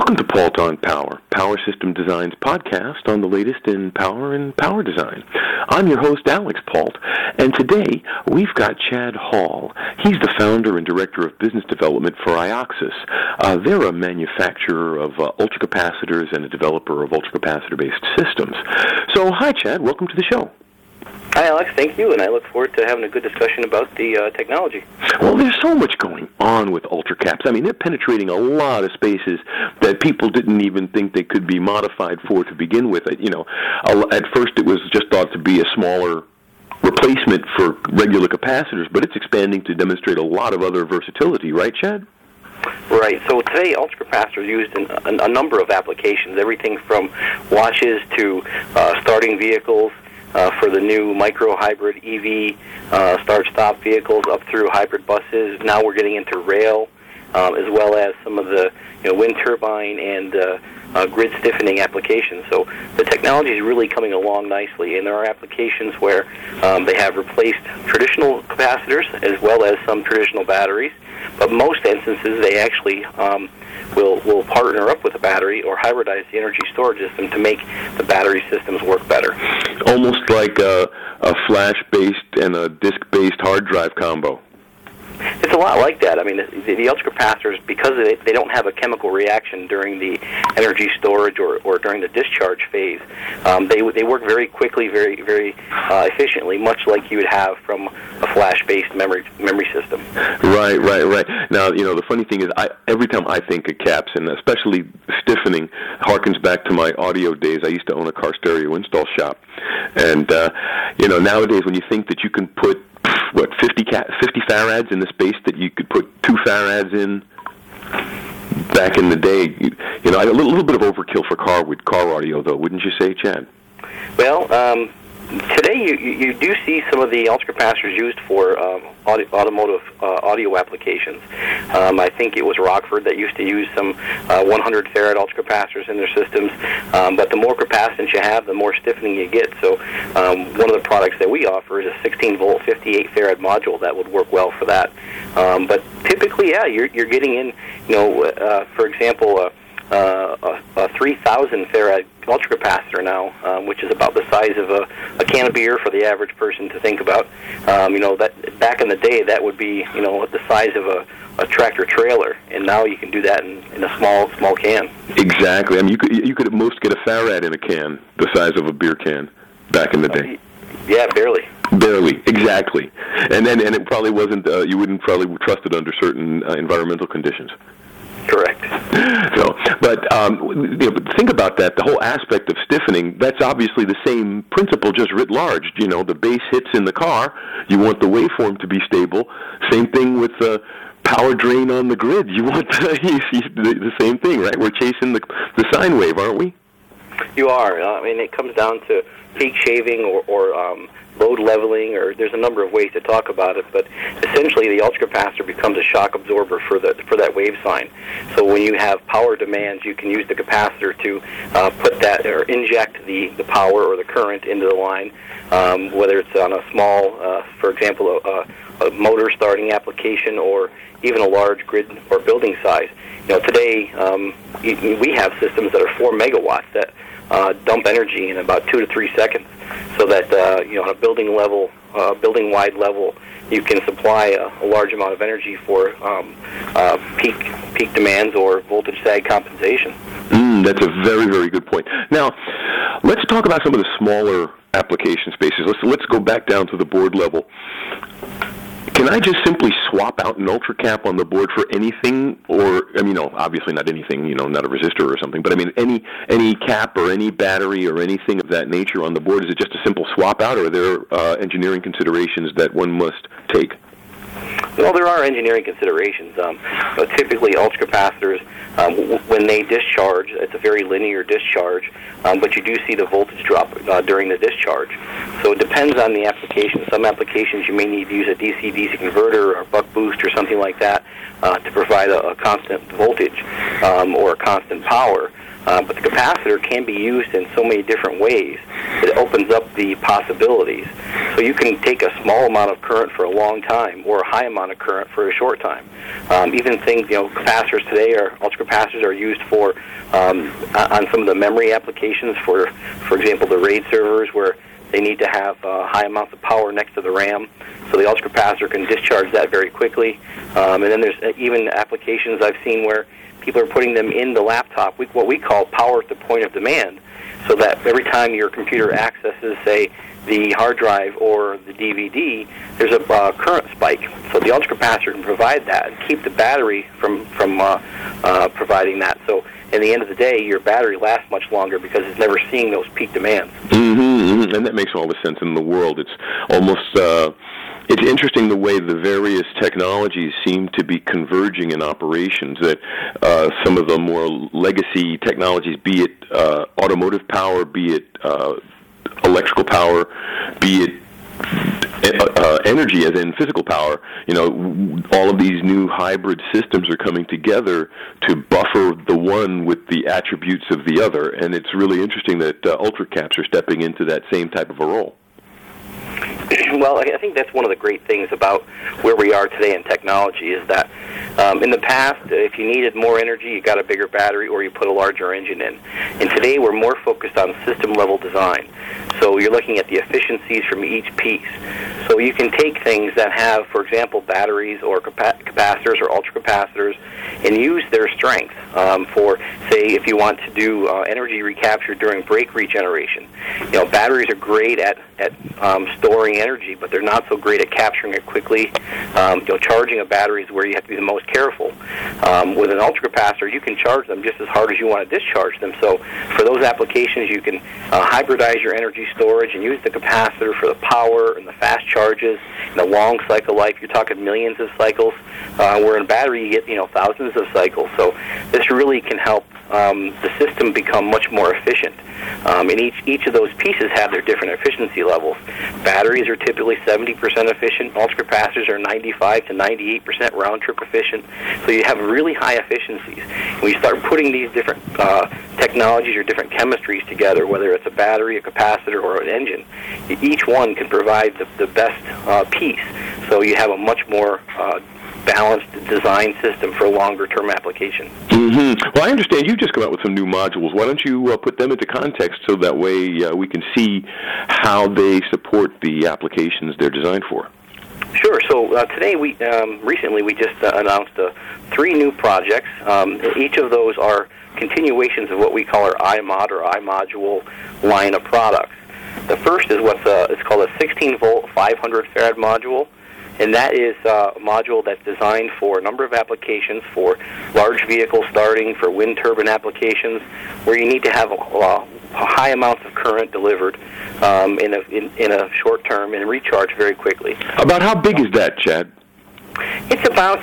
Welcome to Paul on Power, Power System Design's podcast on the latest in power and power design. I'm your host, Alex Pault, and today we've got Chad Hall. He's the founder and director of business development for Ioxus. They're a manufacturer of ultracapacitors and a developer of ultracapacitor-based systems. So, hi, Chad. Welcome to the show. Hi, Alex. Thank you, and I look forward to having a good discussion about the technology. Well, there's so much going on with ultracaps. I mean, they're penetrating a lot of spaces that people didn't even think they could be modified for to begin with. You know, at first it was just thought to be a smaller replacement for regular capacitors, but it's expanding to demonstrate a lot of other versatility, right, Chad? Right. So today, ultracapacitors are used in a number of applications, everything from watches to starting vehicles, for the new micro-hybrid EV start-stop vehicles up through hybrid buses. Now we're getting into rail, as well as some of the wind turbine and grid stiffening applications. So the technology is really coming along nicely, and there are applications where they have replaced traditional capacitors as well as some traditional batteries. But most instances, they actually will partner up with a battery or hybridize the energy storage system to make the battery systems work better. Almost like a flash-based and a disk-based hard drive combo. It's a lot like that. I mean, the ultracapacitors, because they don't have a chemical reaction during the energy storage or during the discharge phase, they work very quickly, very efficiently, much like you would have from a flash-based memory system. Right. Now, the funny thing is, every time I think of caps, and especially stiffening, harkens back to my audio days. I used to own a car stereo install shop, and nowadays when you think that you can put 50 farads in the space that you could put 2 farads in back in the day. A little bit of overkill for car audio, though, wouldn't you say, Chad? Well, today you do see some of the ultracapacitors used for automotive audio applications. I think it was Rockford that used to use some 100 farad ultracapacitors in their systems, but the more capacitance you have, the more stiffening you get. So one of the products that we offer is a 16-volt, 58 farad module that would work well for that. But typically, you're getting in, for example, a 3,000 farad ultracapacitor now, which is about the size of a can of beer for the average person to think about. That back in the day, that would be the size of a tractor trailer, and now you can do that in a small can. Exactly. I mean, you could at most get a farad in a can the size of a beer can back in the day. Yeah, barely. Barely, exactly. And it probably wasn't. You wouldn't probably trust it under certain environmental conditions. Correct. But think about that. The whole aspect of stiffening, that's obviously the same principle, just writ large. The bass hits in the car. You want the waveform to be stable. Same thing with the power drain on the grid. You want the same thing, right? We're chasing the sine wave, aren't we? You are. It comes down to peak shaving or load leveling, or there's a number of ways to talk about it, but essentially the ultracapacitor becomes a shock absorber for that wave sign. So when you have power demands, you can use the capacitor to put that or inject the power or the current into the line, whether it's on a small, for example, a motor starting application or even a large grid or building size. Today we have systems that are 4 megawatts that dump energy in about 2 to 3 seconds, so that on a building-wide level, you can supply a large amount of energy for peak demands or voltage sag compensation. That's a very, very good point. Now, let's talk about some of the smaller application spaces. Let's go back down to the board level. Can I just simply swap out an ultracap on the board for anything, or obviously not anything, not a resistor or something, but any cap or any battery or anything of that nature on the board? Is it just a simple swap out, or are there engineering considerations that one must take? Well, there are engineering considerations. Typically, ultracapacitors, when they discharge, it's a very linear discharge, but you do see the voltage drop during the discharge. So it depends on the application. Some applications you may need to use a DC-DC converter or buck boost or something like that to provide a constant voltage. or a constant power. But the capacitor can be used in so many different ways. It opens up the possibilities. So you can take a small amount of current for a long time or a high amount of current for a short time. Even things, capacitors today, ultracapacitors are used for on some of the memory applications for example, the RAID servers where they need to have high amounts of power next to the RAM. So the ultracapacitor can discharge that very quickly. And then there's even applications I've seen where people are putting them in the laptop, what we call power at the point of demand, so that every time your computer accesses, say, the hard drive or the DVD, there's a current spike. So the ultracapacitor can provide that and keep the battery from providing that. So in the end of the day, your battery lasts much longer because it's never seeing those peak demands. And that makes all the sense in the world. It's almost... It's interesting the way the various technologies seem to be converging in operations, that some of the more legacy technologies, be it automotive power, be it electrical power, be it energy as in physical power, all of these new hybrid systems are coming together to buffer the one with the attributes of the other. And it's really interesting that ultracaps are stepping into that same type of a role. Well, I think that's one of the great things about where we are today in technology is that in the past, if you needed more energy, you got a bigger battery or you put a larger engine in. And today we're more focused on system-level design. So you're looking at the efficiencies from each piece. So you can take things that have, for example, batteries or capacitors or ultracapacitors and use their strength for, say, if you want to do energy recapture during brake regeneration. Batteries are great at storing energy, but they're not so great at capturing it quickly. Charging a battery is where you have to be the most careful. With an ultracapacitor, you can charge them just as hard as you want to discharge them. So for those applications, you can hybridize your energy storage and use the capacitor for the power and the fast charges and the long cycle life. You're talking millions of cycles, where in a battery you get thousands of cycles. So this really can help the system become much more efficient. And each of those pieces have their different efficiency levels. Batteries are typically 70% efficient. Ultracapacitors are 95 to 98% round-trip efficient. So you have really high efficiencies. When you start putting these different technologies or different chemistries together, whether it's a battery, a capacitor, or an engine, each one can provide the best piece. So you have a much more balanced design system for longer-term application. Well, I understand you've just come out with some new modules. Why don't you put them into context so that way we can see how they support the applications they're designed for? Sure. So today, recently we just announced 3 new projects. Each of those are continuations of what we call our iMod or iModule line of products. The first is it's called a 16-volt 500 farad module. And that is a module that's designed for a number of applications, for large vehicle starting, for wind turbine applications, where you need to have high amounts of current delivered in a short term and recharge very quickly. About how big is that, Chad? It's about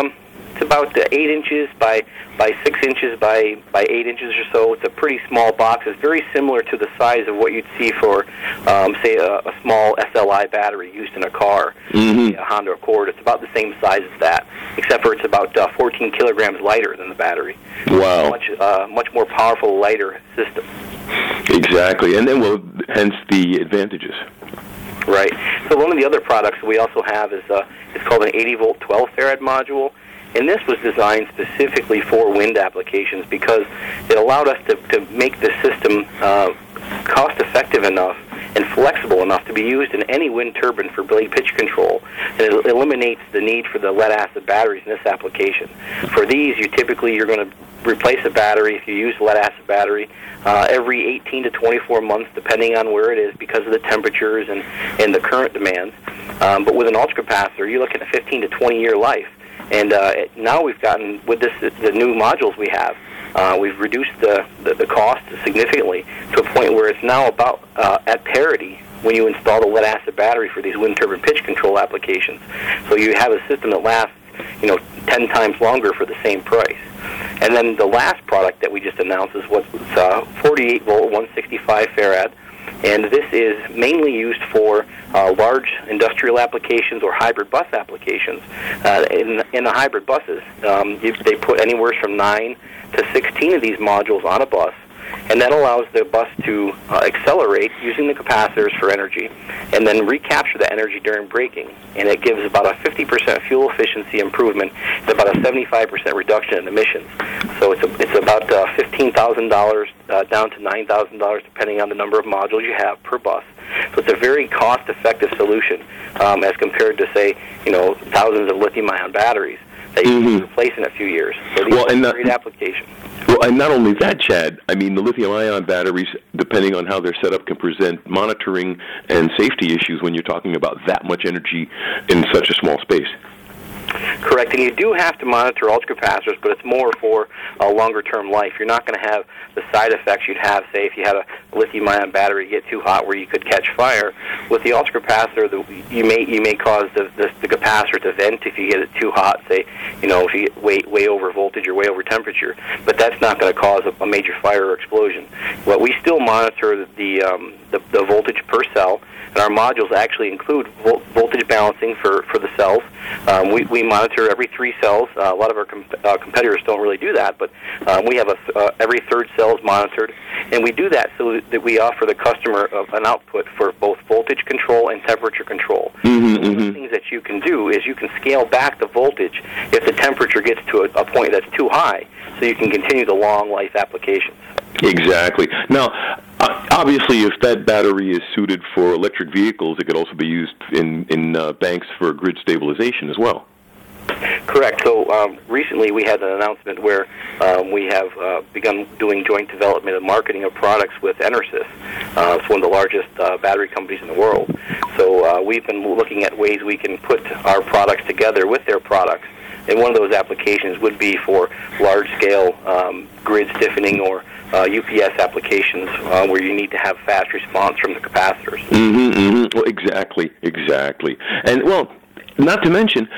8 inches by 6 inches by 8 inches or so. It's a pretty small box. It's very similar to the size of what you'd see for, say, a small SLI battery used in a car, a Honda Accord. It's about the same size as that, except for it's about 14 kilograms lighter than the battery. Wow. Much more powerful, lighter system. Exactly. And then, hence the advantages. Right. So one of the other products we also have is it's called an 80-volt 12 farad module. And this was designed specifically for wind applications because it allowed us to make the system cost-effective enough and flexible enough to be used in any wind turbine for blade pitch control. And it eliminates the need for the lead-acid batteries in this application. For these, you're going to replace a battery, if you use a lead-acid battery, every 18 to 24 months, depending on where it is, because of the temperatures and the current demands. But with an ultracapacitor, you're looking at a 15 to 20-year life. And now we've gotten, with the new modules we have, we've reduced the cost significantly to a point where it's now about at parity when you install the lead-acid battery for these wind turbine pitch control applications. So you have a system that lasts 10 times longer for the same price. And then the last product that we just announced is what's 48-volt 165 farad. And this is mainly used for large industrial applications or hybrid bus applications. In the hybrid buses, they put anywhere from 9 to 16 of these modules on a bus, and that allows the bus to accelerate using the capacitors for energy and then recapture the energy during braking. And it gives about a 50% fuel efficiency improvement and about a 75% reduction in emissions. So it's about $15,000 down to $9,000 depending on the number of modules you have per bus. So it's a very cost-effective solution as compared to, say, thousands of lithium-ion batteries that you can replace in a few years. So these are great applications. Well, and not only that, Chad, I mean, the lithium-ion batteries, depending on how they're set up, can present monitoring and safety issues when you're talking about that much energy in such a small space. Correct, and you do have to monitor ultracapacitors, but it's more for a longer-term life. You're not going to have the side effects you'd have, say, if you had a lithium-ion battery get too hot where you could catch fire. With the ultracapacitor, you may cause the capacitor to vent if you get it too hot, say, if you get way over voltage or way over temperature, but that's not going to cause a major fire or explosion. Well, we still monitor the voltage per cell, and our modules actually include voltage balancing for the cells. We monitor every 3 cells. A lot of our competitors don't really do that, but we have every third cell is monitored, and we do that so that we offer the customer an output for both voltage control and temperature control. One of the things that you can do is you can scale back the voltage if the temperature gets to a point that's too high, so you can continue the long life applications. Exactly. Now, obviously, if that battery is suited for electric vehicles, it could also be used in banks for grid stabilization as well. Correct. So recently we had an announcement where we have begun doing joint development and marketing of products with EnerSys. It's one of the largest battery companies in the world. So we've been looking at ways we can put our products together with their products. And one of those applications would be for large-scale grid stiffening or UPS applications where you need to have fast response from the capacitors. Well, exactly. And, well, not to mention,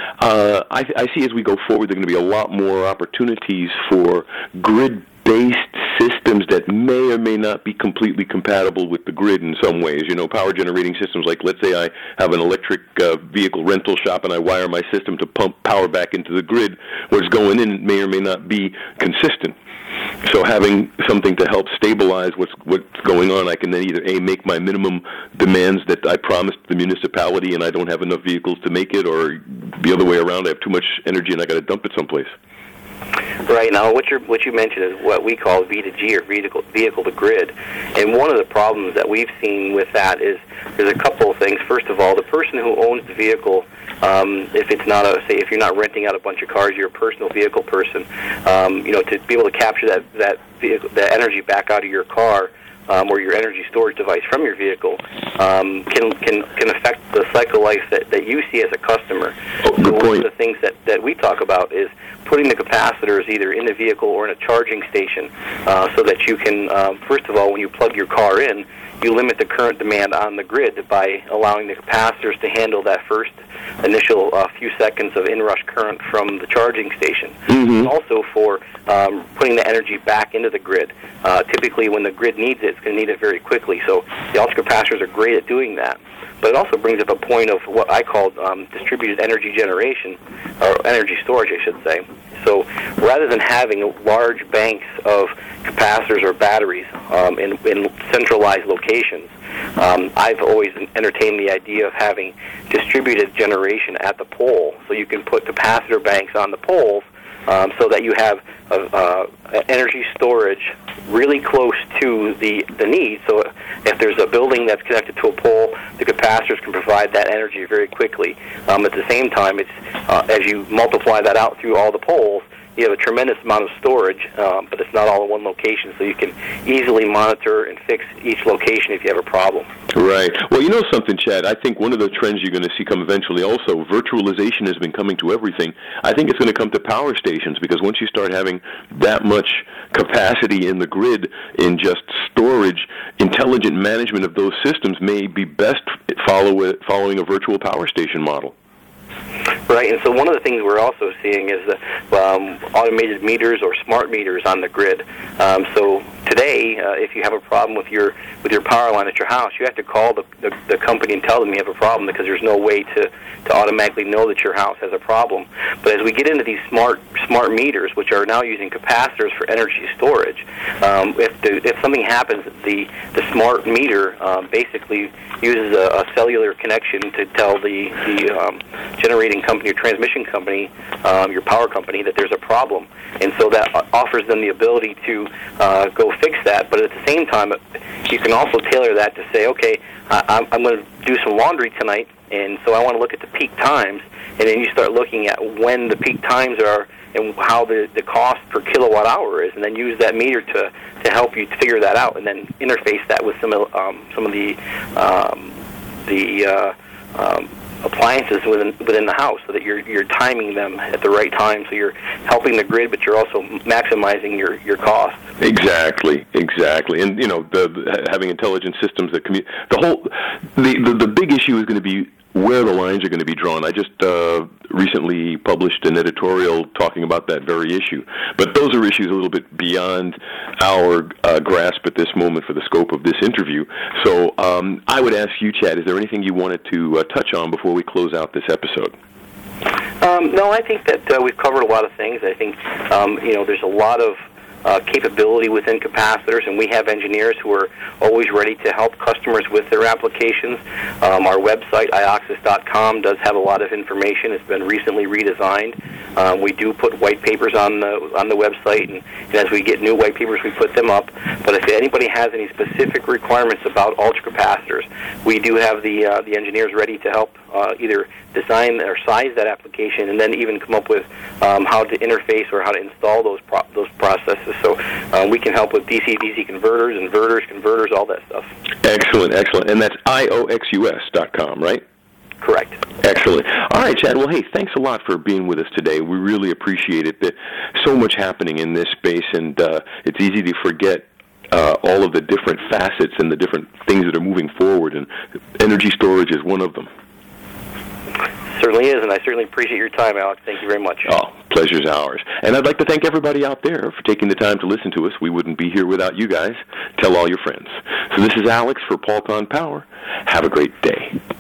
I see as we go forward there are going to be a lot more opportunities for grid-based systems that may or may not be completely compatible with the grid in some ways. Power generating systems like, let's say I have an electric vehicle rental shop and I wire my system to pump power back into the grid. What's going in may or may not be consistent. So having something to help stabilize what's going on, I can then either A, make my minimum demands that I promised the municipality and I don't have enough vehicles to make it, or the other way around, I have too much energy and I got to dump it someplace. Right. Now, what you mentioned is what we call V2G, or vehicle to grid. And one of the problems that we've seen with that is there's a couple of things. First of all, the person who owns the vehicle, if it's not if you're not renting out a bunch of cars, you're a personal vehicle person, to be able to capture that energy back out of your car, or your energy storage device from your vehicle, can affect the cycle life that you see as a customer. So one of the things that we talk about is putting the capacitors either in the vehicle or in a charging station, so that you can, first of all, when you plug your car in, you limit the current demand on the grid by allowing the capacitors to handle that first initial few seconds of inrush current from the charging station. And also for putting the energy back into the grid. Typically, when the grid needs it, it's going to need it very quickly. So the ultracapacitors are great at doing that. But it also brings up a point of what I call distributed energy generation, or energy storage, I should say. So rather than having large banks of capacitors or batteries in centralized locations, I've always entertained the idea of having distributed generation at the pole. So you can put capacitor banks on the poles so that you have energy storage really close to the need. So if there's a building that's connected to a pole, the capacitors can provide that energy very quickly. At the same time, it's as you multiply that out through all the poles, you have a tremendous amount of storage, but it's not all in one location, so you can easily monitor and fix each location if you have a problem. Right. Well, you know something, Chad? I think one of the trends you're going to see come eventually also, virtualization has been coming to everything. I think it's going to come to power stations, because once you start having that much capacity in the grid in just storage, intelligent management of those systems may be best following a virtual power station model. Right, and so one of the things we're also seeing is the automated meters or smart meters on the grid. So today, if you have a problem with your power line at your house, you have to call the company and tell them you have a problem, because there's no way to automatically know that your house has a problem. But as we get into these smart meters, which are now using capacitors for energy storage, if something happens, the smart meter basically uses a cellular connection to tell the generating company or transmission company, your power company, that there's a problem. And so that offers them the ability to go fix that. But at the same time, you can also tailor that to say, okay, I'm going to do some laundry tonight, and so I want to look at the peak times. And then you start looking at when the peak times are and how the cost per kilowatt hour is, and then use that meter to help you figure that out, and then interface that with some of the appliances within the house, so that you're timing them at the right time, so you're helping the grid, but you're also maximizing your costs. Exactly, and having intelligent systems that the big issue is going to be where the lines are going to be drawn. I just recently published an editorial talking about that very issue. But those are issues a little bit beyond our grasp at this moment for the scope of this interview. So I would ask you, Chad, is there anything you wanted to touch on before we close out this episode? No, I think that we've covered a lot of things. I think there's a lot of capability within capacitors, and we have engineers who are always ready to help customers with their applications. Our website, ioxys.com, does have a lot of information. It's been recently redesigned. We do put white papers on the website, and as we get new white papers, we put them up. But if anybody has any specific requirements about ultracapacitors, we do have the engineers ready to help either design or size that application, and then even come up with how to interface or how to install those processes. So we can help with DC-DC converters, inverters, converters, all that stuff. Excellent. And that's ioxus.com, right? Correct. Excellent. All right, Chad. Well, hey, thanks a lot for being with us today. We really appreciate it. There's so much happening in this space, and it's easy to forget all of the different facets and the different things that are moving forward, and energy storage is one of them. Certainly is, and I certainly appreciate your time, Alex. Thank you very much. Oh, pleasure's ours. And I'd like to thank everybody out there for taking the time to listen to us. We wouldn't be here without you guys. Tell all your friends. So this is Alex for Paulton Power. Have a great day.